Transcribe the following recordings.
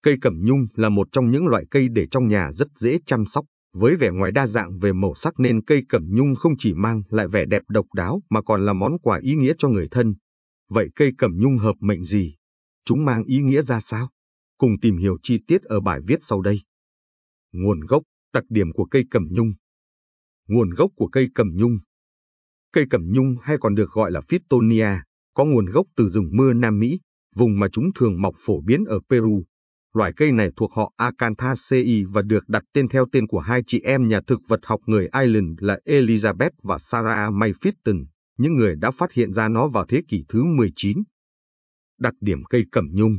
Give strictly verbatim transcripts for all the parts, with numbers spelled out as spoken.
Cây cẩm nhung là một trong những loại cây để trong nhà rất dễ chăm sóc, với vẻ ngoài đa dạng về màu sắc nên cây cẩm nhung không chỉ mang lại vẻ đẹp độc đáo mà còn là món quà ý nghĩa cho người thân. Vậy cây cẩm nhung hợp mệnh gì? Chúng mang ý nghĩa ra sao? Cùng tìm hiểu chi tiết ở bài viết sau đây. Nguồn gốc, đặc điểm của cây cẩm nhung. Nguồn gốc của cây cẩm nhung. Cây cẩm nhung hay còn được gọi là Fittonia, có nguồn gốc từ rừng mưa Nam Mỹ, vùng mà chúng thường mọc phổ biến ở Peru. Loài cây này thuộc họ Acanthaceae và được đặt tên theo tên của hai chị em nhà thực vật học người Ireland là Elizabeth và Sarah May Fitton, những người đã phát hiện ra nó vào thế kỷ thứ mười chín. Đặc điểm cây cẩm nhung.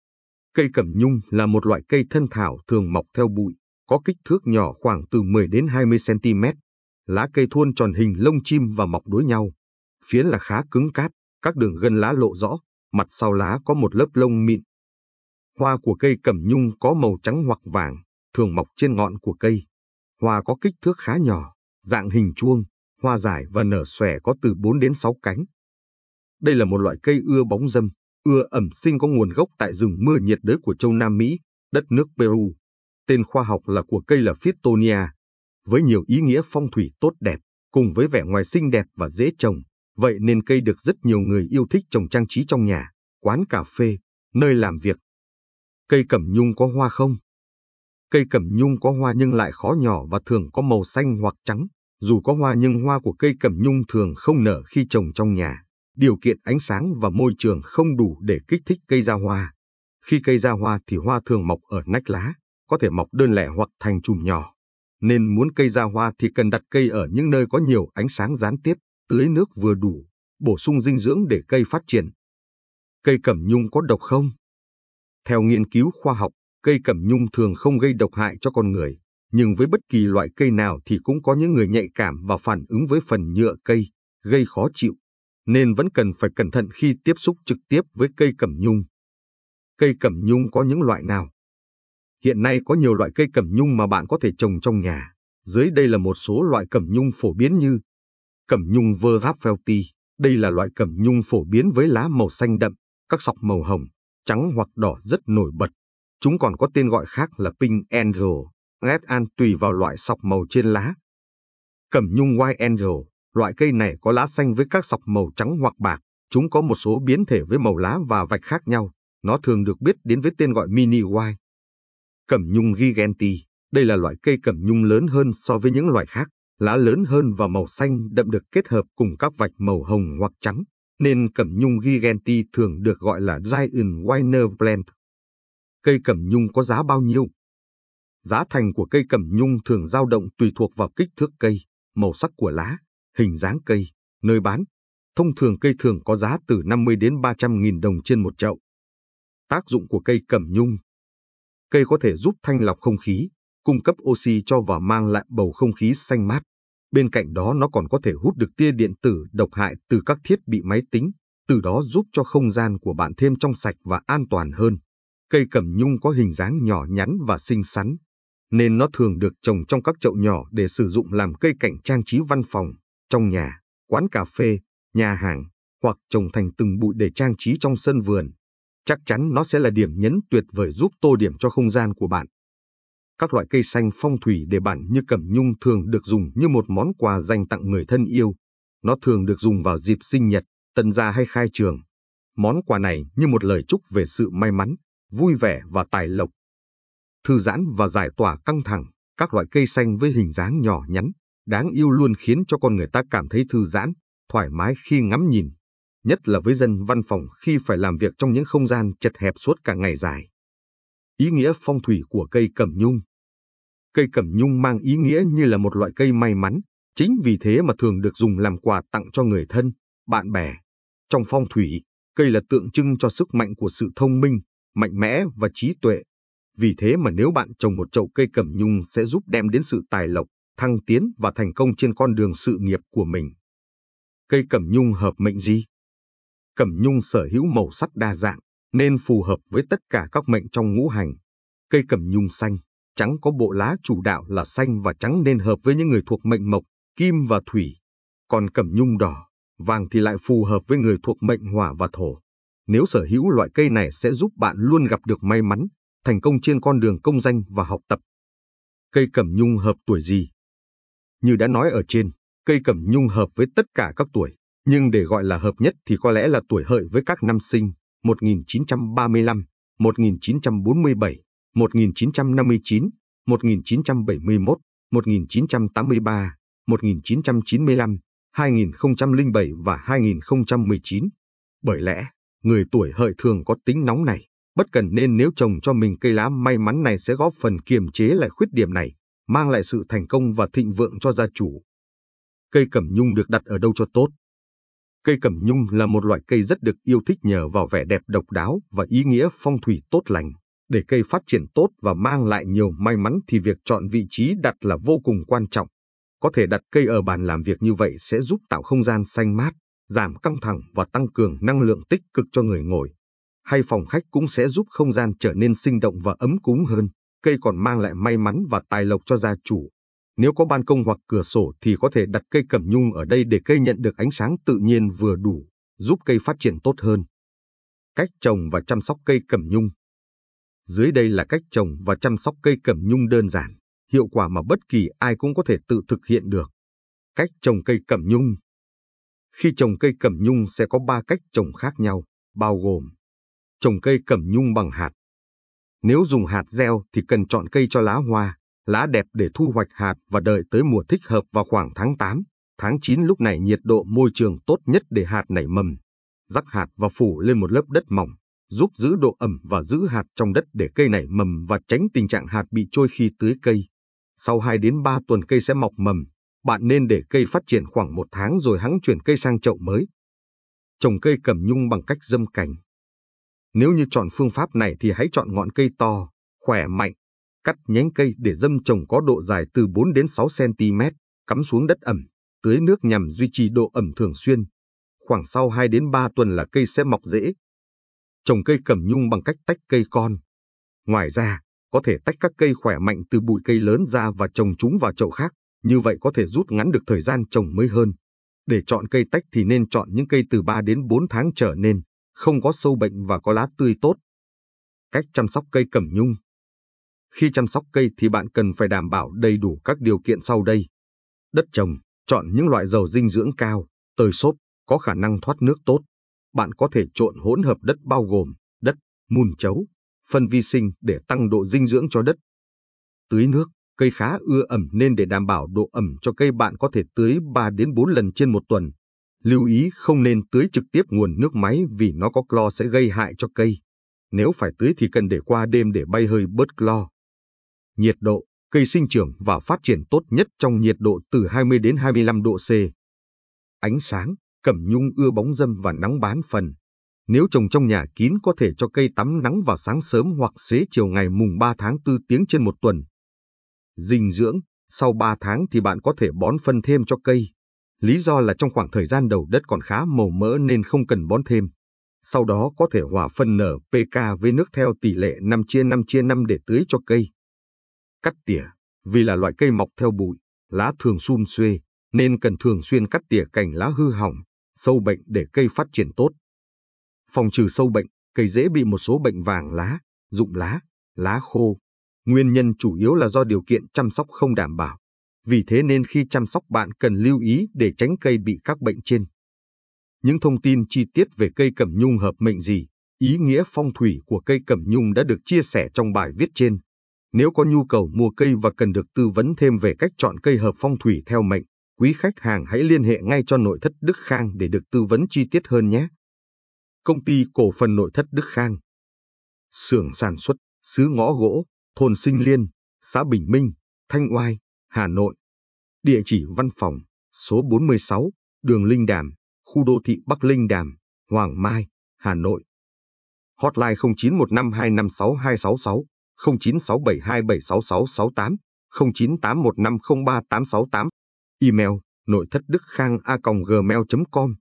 Cây cẩm nhung là một loại cây thân thảo thường mọc theo bụi, có kích thước nhỏ khoảng từ mười đến hai mươi xăng-ti-mét. Lá cây thuôn tròn hình lông chim và mọc đối nhau. Phiến là khá cứng cáp, các đường gân lá lộ rõ, mặt sau lá có một lớp lông mịn. Hoa của cây cẩm nhung có màu trắng hoặc vàng, thường mọc trên ngọn của cây. Hoa có kích thước khá nhỏ, dạng hình chuông, hoa dài và nở xòe có từ bốn đến sáu cánh. Đây là một loại cây ưa bóng râm, ưa ẩm sinh có nguồn gốc tại rừng mưa nhiệt đới của châu Nam Mỹ, đất nước Peru. Tên khoa học là của cây là Fittonia. Với nhiều ý nghĩa phong thủy tốt đẹp, cùng với vẻ ngoài xinh đẹp và dễ trồng, vậy nên cây được rất nhiều người yêu thích trồng trang trí trong nhà, quán cà phê, nơi làm việc. Cây cẩm nhung có hoa không? Cây cẩm nhung có hoa nhưng lại khó nhỏ và thường có màu xanh hoặc trắng. Dù có hoa nhưng hoa của cây cẩm nhung thường không nở khi trồng trong nhà. Điều kiện ánh sáng và môi trường không đủ để kích thích cây ra hoa. Khi cây ra hoa thì hoa thường mọc ở nách lá, có thể mọc đơn lẻ hoặc thành chùm nhỏ. Nên muốn cây ra hoa thì cần đặt cây ở những nơi có nhiều ánh sáng gián tiếp, tưới nước vừa đủ, bổ sung dinh dưỡng để cây phát triển. Cây cẩm nhung có độc không? Theo nghiên cứu khoa học, cây cẩm nhung thường không gây độc hại cho con người, nhưng với bất kỳ loại cây nào thì cũng có những người nhạy cảm và phản ứng với phần nhựa cây, gây khó chịu, nên vẫn cần phải cẩn thận khi tiếp xúc trực tiếp với cây cẩm nhung. Cây cẩm nhung có những loại nào? Hiện nay có nhiều loại cây cẩm nhung mà bạn có thể trồng trong nhà. Dưới đây là một số loại cẩm nhung phổ biến như cẩm nhung Verapelti. Đây là loại cẩm nhung phổ biến với lá màu xanh đậm, các sọc màu hồng, trắng hoặc đỏ rất nổi bật. Chúng còn có tên gọi khác là Pink Angel, Red An tùy vào loại sọc màu trên lá. Cẩm nhung White Angel, loại cây này có lá xanh với các sọc màu trắng hoặc bạc. Chúng có một số biến thể với màu lá và vạch khác nhau. Nó thường được biết đến với tên gọi Mini White. Cẩm nhung Giganti, đây là loại cây cẩm nhung lớn hơn so với những loại khác, lá lớn hơn và màu xanh đậm được kết hợp cùng các vạch màu hồng hoặc trắng, nên cẩm nhung Giganti thường được gọi là Giant Winer Plant. Cây cẩm nhung có giá bao nhiêu? Giá thành của cây cẩm nhung thường dao động tùy thuộc vào kích thước cây, màu sắc của lá, hình dáng cây, nơi bán. Thông thường cây thường có giá từ năm mươi đến ba trăm nghìn đồng trên một chậu. Tác dụng của cây cẩm nhung. Cây có thể giúp thanh lọc không khí, cung cấp oxy cho và mang lại bầu không khí xanh mát. Bên cạnh đó nó còn có thể hút được tia điện tử độc hại từ các thiết bị máy tính, từ đó giúp cho không gian của bạn thêm trong sạch và an toàn hơn. Cây cẩm nhung có hình dáng nhỏ nhắn và xinh xắn, nên nó thường được trồng trong các chậu nhỏ để sử dụng làm cây cảnh trang trí văn phòng, trong nhà, quán cà phê, nhà hàng, hoặc trồng thành từng bụi để trang trí trong sân vườn. Chắc chắn nó sẽ là điểm nhấn tuyệt vời giúp tô điểm cho không gian của bạn. Các loại cây xanh phong thủy để bạn như cẩm nhung thường được dùng như một món quà dành tặng người thân yêu. Nó thường được dùng vào dịp sinh nhật, tân gia hay khai trường. Món quà này như một lời chúc về sự may mắn, vui vẻ và tài lộc. Thư giãn và giải tỏa căng thẳng, các loại cây xanh với hình dáng nhỏ nhắn, đáng yêu luôn khiến cho con người ta cảm thấy thư giãn, thoải mái khi ngắm nhìn. Nhất là với dân văn phòng khi phải làm việc trong những không gian chật hẹp suốt cả ngày dài. Ý nghĩa phong thủy của cây cẩm nhung. Cây cẩm nhung mang ý nghĩa như là một loại cây may mắn, chính vì thế mà thường được dùng làm quà tặng cho người thân, bạn bè. Trong phong thủy, cây là tượng trưng cho sức mạnh của sự thông minh, mạnh mẽ và trí tuệ. Vì thế mà nếu bạn trồng một chậu cây cẩm nhung sẽ giúp đem đến sự tài lộc, thăng tiến và thành công trên con đường sự nghiệp của mình. Cây cẩm nhung hợp mệnh gì? Cẩm nhung sở hữu màu sắc đa dạng, nên phù hợp với tất cả các mệnh trong ngũ hành. Cây cẩm nhung xanh, trắng có bộ lá chủ đạo là xanh và trắng nên hợp với những người thuộc mệnh mộc, kim và thủy. Còn cẩm nhung đỏ, vàng thì lại phù hợp với người thuộc mệnh hỏa và thổ. Nếu sở hữu loại cây này sẽ giúp bạn luôn gặp được may mắn, thành công trên con đường công danh và học tập. Cây cẩm nhung hợp tuổi gì? Như đã nói ở trên, cây cẩm nhung hợp với tất cả các tuổi, nhưng để gọi là hợp nhất thì có lẽ là tuổi hợi với các năm sinh một nghìn chín trăm ba mươi lăm, một nghìn chín trăm bốn mươi bảy, một nghìn chín trăm năm mươi chín, một nghìn chín trăm bảy mươi mốt, một nghìn chín trăm tám mươi ba, một nghìn chín trăm chín mươi lăm, hai nghìn không trăm lẻ bảy và hai nghìn không trăm mười chín. Bởi lẽ, người tuổi hợi thường có tính nóng này, bất cần nên nếu trồng cho mình cây lá may mắn này sẽ góp phần kiềm chế lại khuyết điểm này, mang lại sự thành công và thịnh vượng cho gia chủ. Cây cẩm nhung được đặt ở đâu cho tốt? Cây cẩm nhung là một loại cây rất được yêu thích nhờ vào vẻ đẹp độc đáo và ý nghĩa phong thủy tốt lành. Để cây phát triển tốt và mang lại nhiều may mắn thì việc chọn vị trí đặt là vô cùng quan trọng. Có thể đặt cây ở bàn làm việc như vậy sẽ giúp tạo không gian xanh mát, giảm căng thẳng và tăng cường năng lượng tích cực cho người ngồi. Hay phòng khách cũng sẽ giúp không gian trở nên sinh động và ấm cúng hơn. Cây còn mang lại may mắn và tài lộc cho gia chủ. Nếu có ban công hoặc cửa sổ thì có thể đặt cây cẩm nhung ở đây để cây nhận được ánh sáng tự nhiên vừa đủ, giúp cây phát triển tốt hơn. Cách trồng và chăm sóc cây cẩm nhung. Dưới đây là cách trồng và chăm sóc cây cẩm nhung đơn giản, hiệu quả mà bất kỳ ai cũng có thể tự thực hiện được. Cách trồng cây cẩm nhung. Khi trồng cây cẩm nhung sẽ có ba cách trồng khác nhau, bao gồm trồng cây cẩm nhung bằng hạt. Nếu dùng hạt gieo thì cần chọn cây cho lá hoa, lá đẹp để thu hoạch hạt và đợi tới mùa thích hợp vào khoảng tháng tám, tháng chín, lúc này nhiệt độ môi trường tốt nhất để hạt nảy mầm. Rắc hạt và phủ lên một lớp đất mỏng, giúp giữ độ ẩm và giữ hạt trong đất để cây nảy mầm và tránh tình trạng hạt bị trôi khi tưới cây. Sau hai đến ba tuần cây sẽ mọc mầm, bạn nên để cây phát triển khoảng một tháng rồi hẵng chuyển cây sang chậu mới. Trồng cây cẩm nhung bằng cách giâm cành. Nếu như chọn phương pháp này thì hãy chọn ngọn cây to, khỏe mạnh, cắt nhánh cây để giâm trồng có độ dài từ bốn đến sáu xăng ti mét, cắm xuống đất ẩm, tưới nước nhằm duy trì độ ẩm thường xuyên. Khoảng sau hai đến ba tuần là cây sẽ mọc rễ. Trồng cây cẩm nhung bằng cách tách cây con. Ngoài ra, có thể tách các cây khỏe mạnh từ bụi cây lớn ra và trồng chúng vào chậu khác, như vậy có thể rút ngắn được thời gian trồng mới hơn. Để chọn cây tách thì nên chọn những cây từ ba đến bốn tháng trở nên, không có sâu bệnh và có lá tươi tốt. Cách chăm sóc cây cẩm nhung. Khi chăm sóc cây thì bạn cần phải đảm bảo đầy đủ các điều kiện sau đây. Đất trồng, chọn những loại giàu dinh dưỡng cao, tơi xốp, có khả năng thoát nước tốt. Bạn có thể trộn hỗn hợp đất bao gồm đất, mùn chấu, phân vi sinh để tăng độ dinh dưỡng cho đất. Tưới nước, cây khá ưa ẩm nên để đảm bảo độ ẩm cho cây bạn có thể tưới ba đến bốn lần trên một tuần. Lưu ý không nên tưới trực tiếp nguồn nước máy vì nó có clo sẽ gây hại cho cây. Nếu phải tưới thì cần để qua đêm để bay hơi bớt clo. Nhiệt độ, cây sinh trưởng và phát triển tốt nhất trong nhiệt độ từ hai mươi đến hai mươi lăm độ C. Ánh sáng, cẩm nhung ưa bóng râm và nắng bán phần. Nếu trồng trong nhà kín có thể cho cây tắm nắng vào sáng sớm hoặc xế chiều ngày mùng ba tháng tư tiếng trên một tuần. Dinh dưỡng, sau ba tháng thì bạn có thể bón phân thêm cho cây. Lý do là trong khoảng thời gian đầu đất còn khá màu mỡ nên không cần bón thêm. Sau đó có thể hòa phân en pê ca với nước theo tỷ lệ năm chia năm chia năm để tưới cho cây. Cắt tỉa, vì là loại cây mọc theo bụi, lá thường sum xuê, nên cần thường xuyên cắt tỉa cành lá hư hỏng, sâu bệnh để cây phát triển tốt. Phòng trừ sâu bệnh, cây dễ bị một số bệnh vàng lá, rụng lá, lá khô. Nguyên nhân chủ yếu là do điều kiện chăm sóc không đảm bảo. Vì thế nên khi chăm sóc bạn cần lưu ý để tránh cây bị các bệnh trên. Những thông tin chi tiết về cây cẩm nhung hợp mệnh gì, ý nghĩa phong thủy của cây cẩm nhung đã được chia sẻ trong bài viết trên. Nếu có nhu cầu mua cây và cần được tư vấn thêm về cách chọn cây hợp phong thủy theo mệnh, quý khách hàng hãy liên hệ ngay cho nội thất Đức Khang để được tư vấn chi tiết hơn nhé. Công ty cổ phần nội thất Đức Khang. Xưởng sản xuất, xứ ngõ gỗ, thôn Sinh Liên, xã Bình Minh, Thanh Oai, Hà Nội. Địa chỉ văn phòng, số bốn mươi sáu, đường Linh Đàm, khu đô thị Bắc Linh Đàm, Hoàng Mai, Hà Nội. Hotline không chín một năm hai năm sáu hai sáu sáu, không chín sáu bảy hai bảy sáu sáu sáu tám, không chín tám một năm không ba tám sáu tám. Email nội thất đức khang a còng gmail chấm com.